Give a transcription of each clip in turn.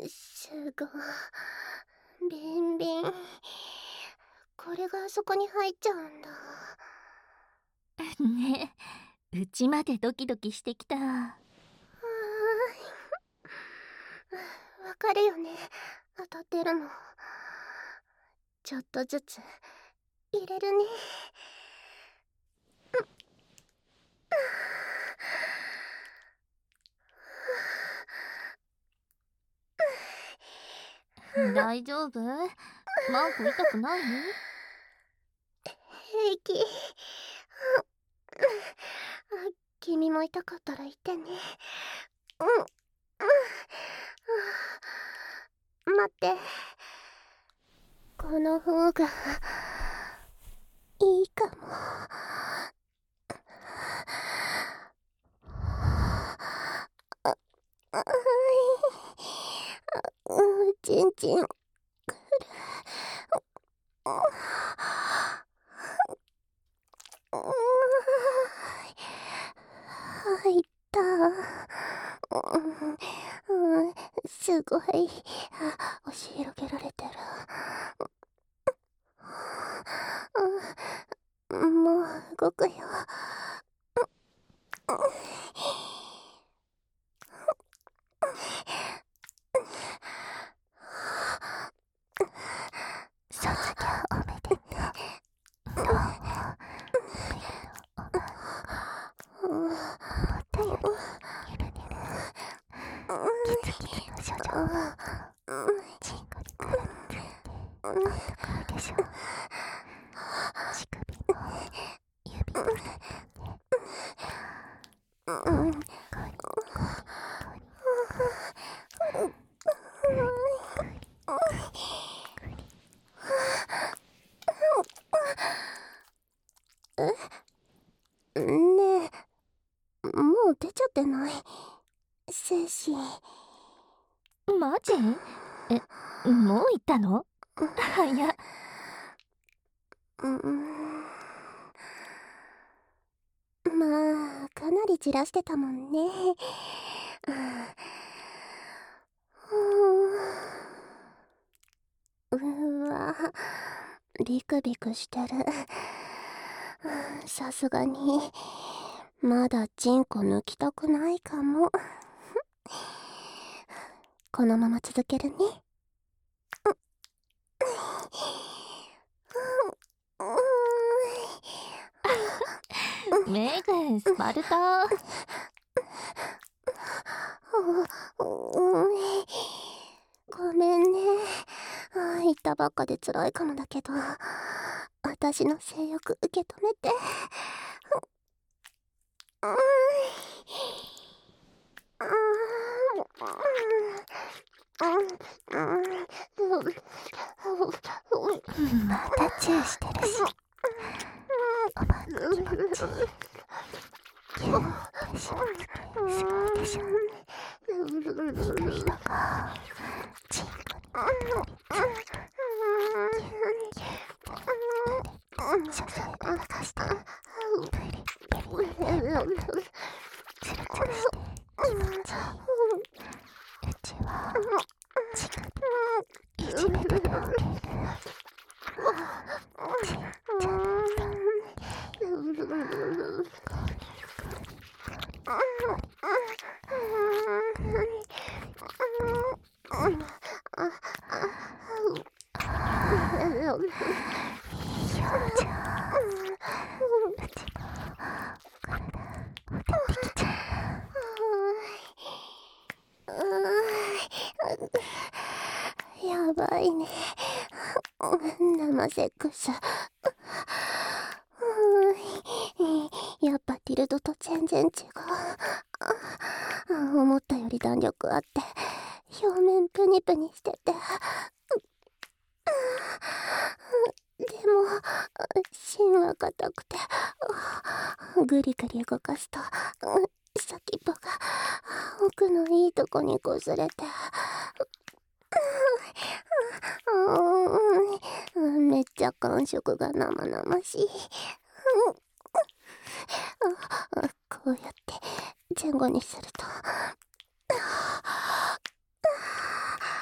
すごい。ビンビン。これがあそこに入っちゃうんだ。 ねえ、うちまでドキドキしてきた。 わかるよね、当たってるの。ちょっとずつ入れるね。 大丈夫？マンコ痛くない？ 平気。君も痛かったら言ってね。待って、この方がいいかも。ちんちんくる。入った。すごい。押し広げられてる。もう動くよ。卒業おめでとう。どうも。思ったよりゆるゆる。キツキツの処女。チンコに絡みついてあったかいでしょ。乳首も指も触れてゴリゴリゴリねえ、もう出ちゃってない？精子。 マジ？もう行ったの？早っ。 まあ、かなり散らしてたもんね。うわ、ビクビクしてる。さすがにまだチンコ抜きたくないかも。このまま続けるね。 メグ、スパルタ。 ごめんね。言ったばっかで辛いかもだけど、私の性欲受け止めて。 またチューしてるし。おばあの気持ちギューってしまってすごいでしょ。緑のがチンコにかかりついてギュッギュッて射精で流してプリップリツルツルして気持ちいい。うちは乳首いじめてあげる。ちんちゃんとやばいね。生セックス。やっぱティルドと全然違う。思ったより弾力あって表面プニプニしてて、でも芯は硬くてグリグリ動かすと先っぽが奥のいいとこにこすれて、めっちゃ感触が生々しい。こうやって前後にすると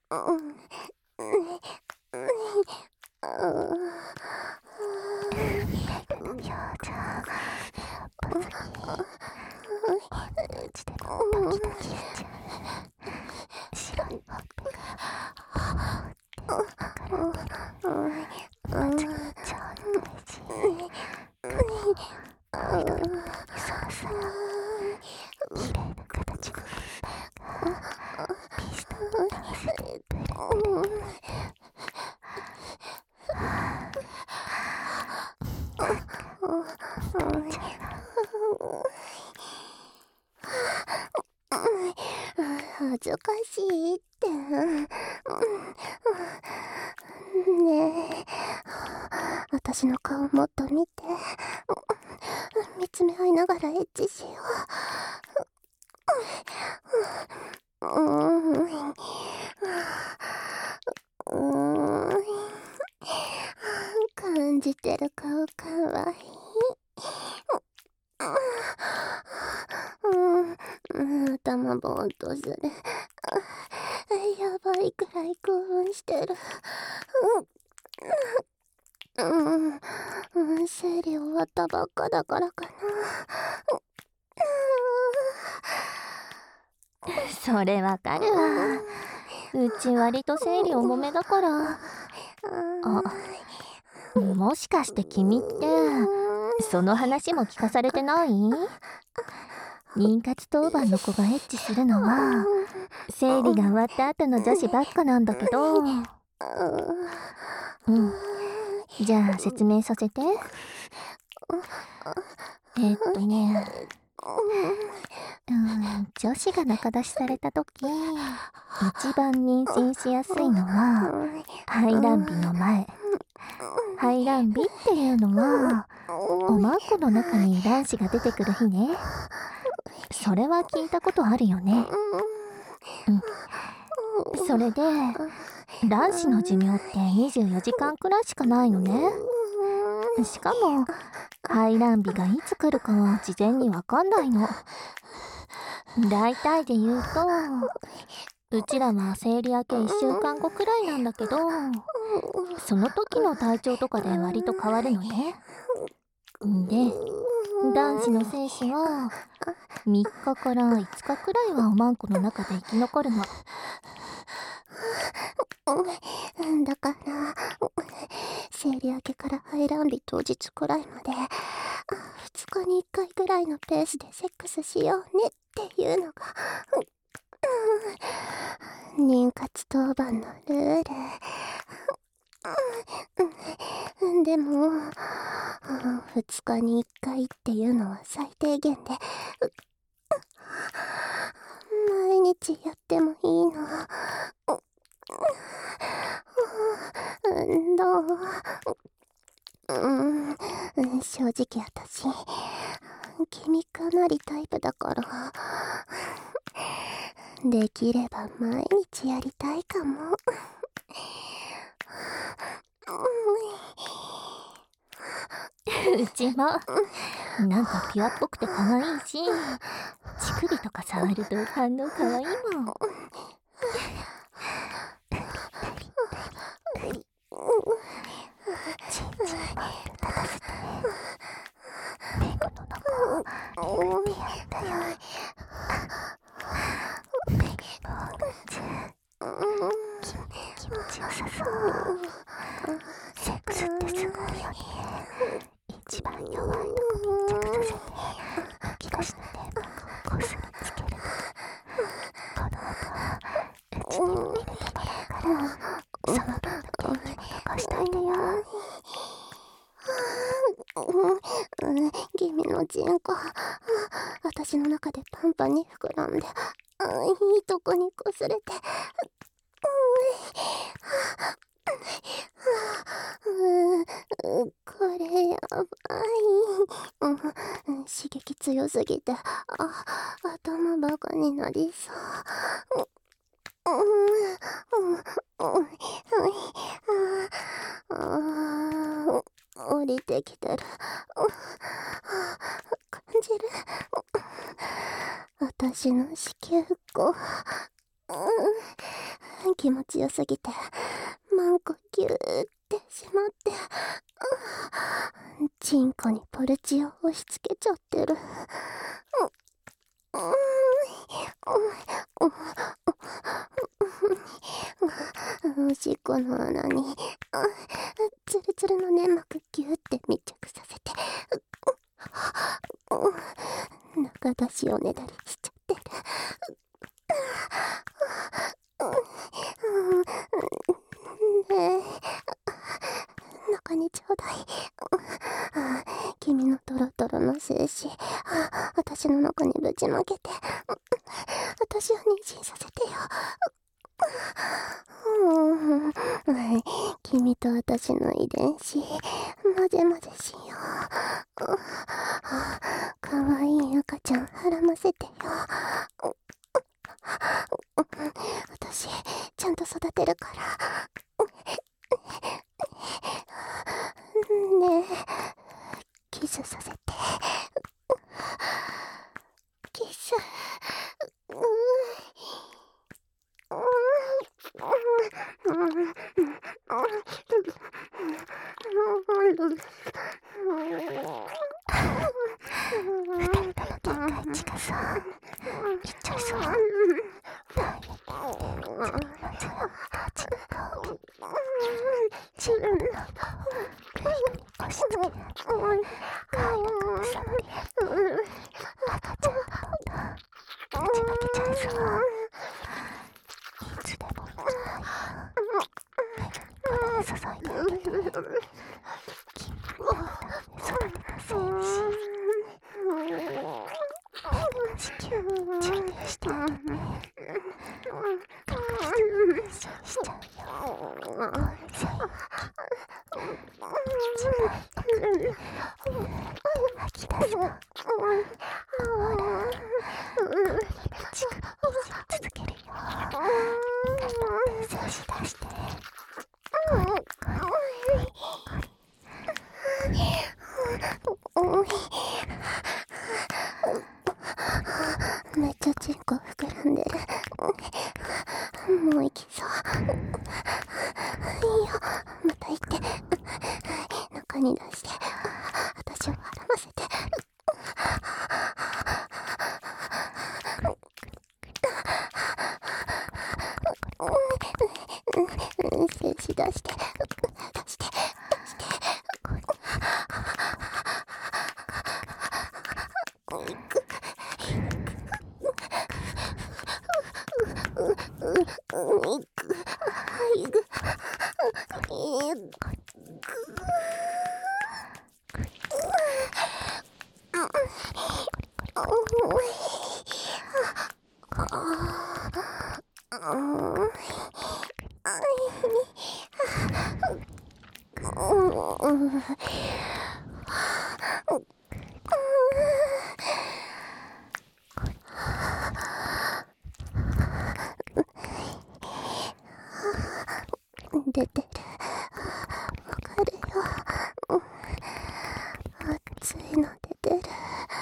恥ずかしいって。ねえ、私の顔もっと見て。見つめ合いながらエッチしよう。感じてる顔かわいい。頭ボーンとする。やばいくらい興奮してる。生理終わったばっかだからかな。 それわかるわ。うち割と生理重めだから。もしかして君ってその話も聞かされてない？妊活当番の子がエッチするのは生理が終わった後の女子ばっかなんだけど。じゃあ説明させて。女子が中出しされた時一番妊娠しやすいのは排卵日の前。排卵日っていうのはおまんこの中に卵子が出てくる日ね。それは聞いたことあるよね。それで卵子の寿命って24時間くらいしかないのね。しかも排卵日がいつ来るかは事前にわかんないの。大体で言うとうちらは生理明け1週間後くらいなんだけど、その時の体調とかで割と変わるのね。で男子の精子は3日から5日くらいはおまんこの中で生き残るの。 だから生理明けから排卵日当日くらいまで2日に1回ぐらいのペースでセックスしようねっていうのが妊活当番のルール。でも2日に1回っていうのは最低限で毎日やってもいいの。どう？正直私君かなりタイプだからできれば毎日やりたいかも。 うちもなんかピュアっぽくて可愛いし、乳首とか触ると反応可愛いもん。 チンチン立たせてペグの中を入れてやったよ。ペグの気持ちよさそう。セックスってすごいよね。一番弱いとこ密着させて吹き出しの電波をこすりつける。この音はうちにも入れてもらうからその分だけ残しといてよ。君のチンコ私の中でパンパンに膨らんでいいとこにこすれてこれやばい。刺激強すぎて頭バカになりそう。降りてきてる。感じる。私の子宮口気持ちよすぎてマンコギューってしまって、チンコにポルチを押し付けちゃってる。おしっこの穴にツルツルの粘膜ギューって密着させて、中出しおねだりしちゃってる。ねえ、中にちょうだい。君のトロトロの精子、私の中にぶちまけて、私を妊娠させてよ。君と私の遺伝子混ぜ混ぜしよう。かわいい赤ちゃん孕ませてよ。私ちゃんと育てるから。ねえ、キスさせて。キス。二人との限界値がさ、いっちゃいそう。ダイエットで次のつら立ち向かう。自分の首に押し付けられて、快楽のさまで赤ちゃんのんだぶちまけちゃいそう。いつでもいいんじゃないか。体に注いであげる。君の育てた精子、子宮注入してあげて、隠して妊娠しちゃうよ。精液自分で吐き出すの。ほら、首にチクし続けるよ。精子出して。めっちゃチンコ膨らんでる。もう行きそう。いいよ、また行って。中に出して私を孕ませて。精子出して出して出して。出てる。わかるよ。熱いの出てる。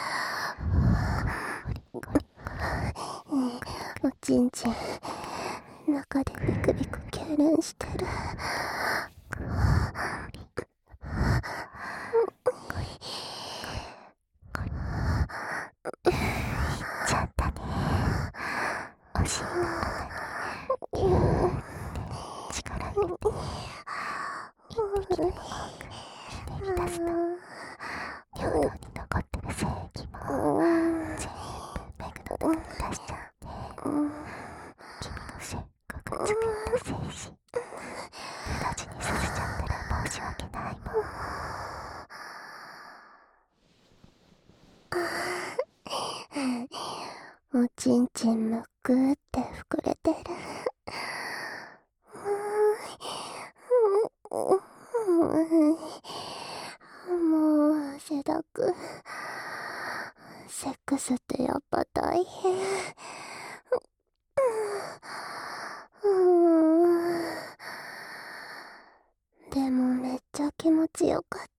おちんちん中でビクビク痙攣してる。いっちゃったね。お尻の中にギューって力入れて、一匹でも多くひねり出すと、尿道に残ってる精液も全部めぐの中に出しちゃって、君のせっかく作った精子形にさせちゃったら申し訳ないもん。おちんちんむくって膨れてる。もう汗だく。セックスってやっぱ大変。でもめっちゃ気持ちよかった。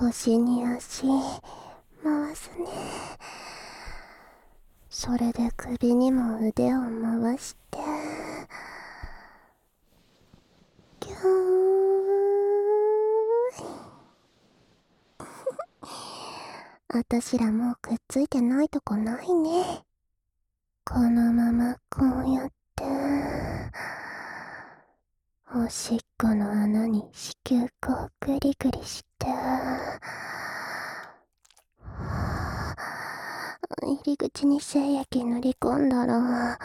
腰に足回すね。それで首にも腕を回して、ギューあたしらもうくっついてないとこないね。このままこうやっておしっこの穴に子宮口をグリグリして、入り口に精液塗り込んだら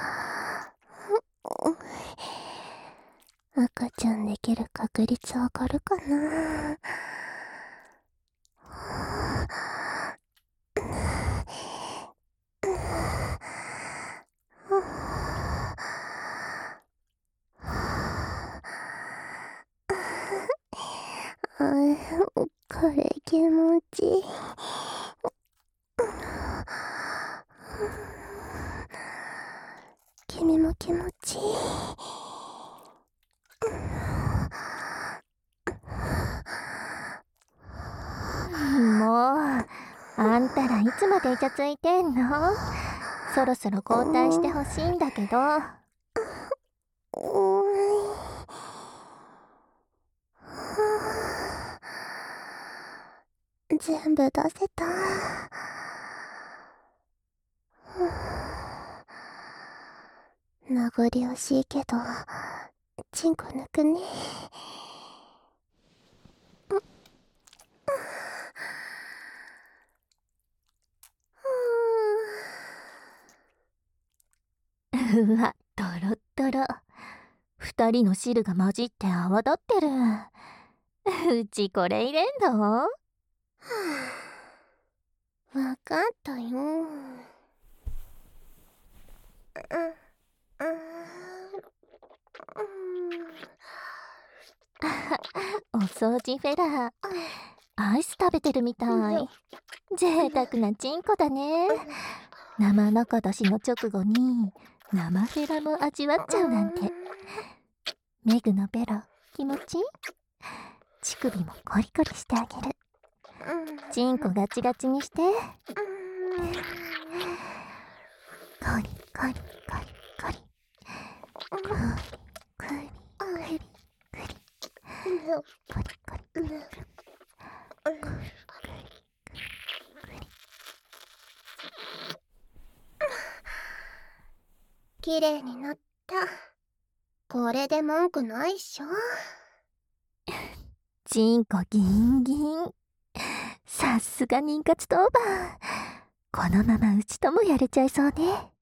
赤ちゃんできる確率上がるかな。これ気持ちいい。君も気持ちいい。 もう、あんたらいつまでイチャついてんの？そろそろ交代してほしいんだけど。 全部出せた。名残惜しいけど、チンコ抜くね。 うわ、トロットロ。二人の汁が混じって泡立ってる。うちこれ入れんの？ わかったよ。 お掃除フェラー。アイス食べてるみたい。贅沢なチンコだね。生中出しの直後に生フェラも味わっちゃうなんて。メグのベロ気持ちいい？乳首もコリコリしてあげる。チンコガチガチにして。コリコリコリコリコリコリコリコリコリコリ。 綺麗になった。これで文句ないっしょ。 チンコギンギン。さすが妊活当番。このままうちともやれちゃいそうね。